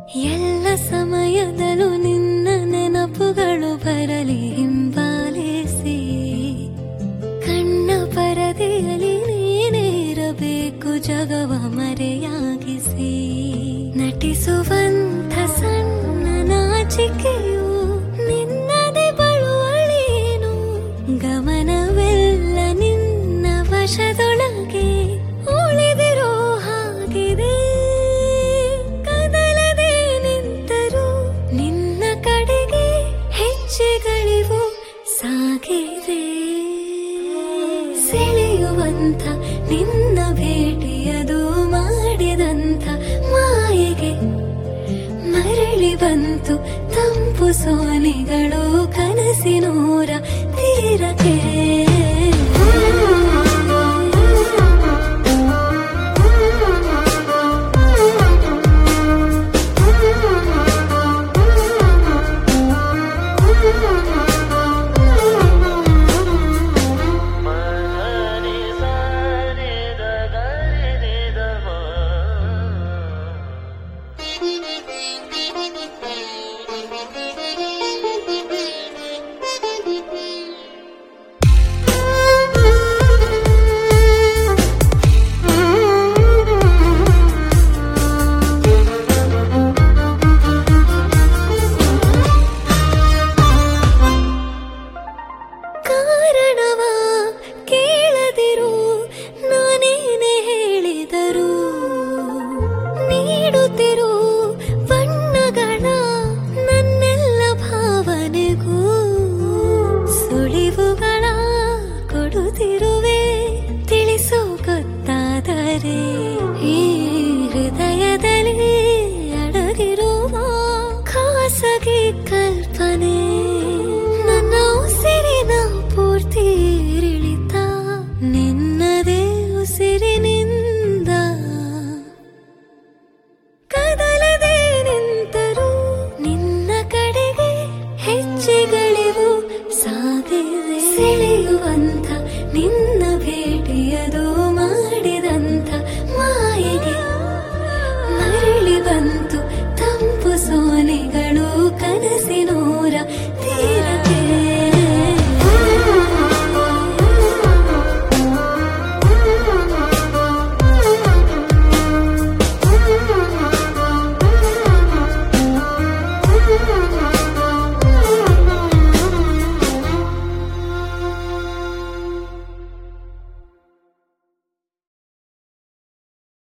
ಎಲ್ಲ ಸಮಯದಲ್ಲೂ ನಿನ್ನ ನೆನಪುಗಳು ಬರಲಿ ಹಿಂಬಾಲಿಸಿ, ಕಣ್ಣ ಪರದೆಯಲ್ಲಿ ನೀನೇರಬೇಕು ಜಗವ ಮರೆಯಾಗಿಸಿ. ನಟಿಸುವಂಥ ಸಣ್ಣ ನಾಚಿಕೆಯು ನಿನ್ನದೇ ಬಳುವಳೇನು, ಗಮನವೆಲ್ಲ ನಿನ್ನ ವಶದೊಳಗೆ ಉಳಿದಿರೋ ಹಾಗಿದೆ. ಕದಲದೆ ನಿಂತರೂ ನಿನ್ನ ಕಡೆಗೆ ಹೆಜ್ಜೆಗಳಿವು ಸಾಗಿದೆ. ಸೆಳೆಯುವಂಥ ನಿನ್ನ ಭೇಟಿಯದು ಮಾಡಿದಂಥ ಮಾಯೆಗೆ ಮರಳಿ ಬಂತು ತಂಪು ಸೋನೆಗಳು ಕನಸಿನೂರ ತೀರಕ್ಕೆ. ಕಾರಣವ ಕೇಳದಿರು ನಾನೇನೆ ಹೇಳಿದರು, ನೀಡುತ್ತಿರು ಬಣ್ಣಗಳ ನನ್ನೆಲ್ಲ ಭಾವನೆಗೂ ಸುಳಿವುಗಳ ಕೊಡುತ್ತಿರುವೆ ತಿಳಿಸೋ ಗೊತ್ತಾದರೆ. ಈ ಹೃದಯದಲ್ಲಿ ಅಡಗಿರುವ ಖಾಸಗಿ ಕಲ್ಪನೆ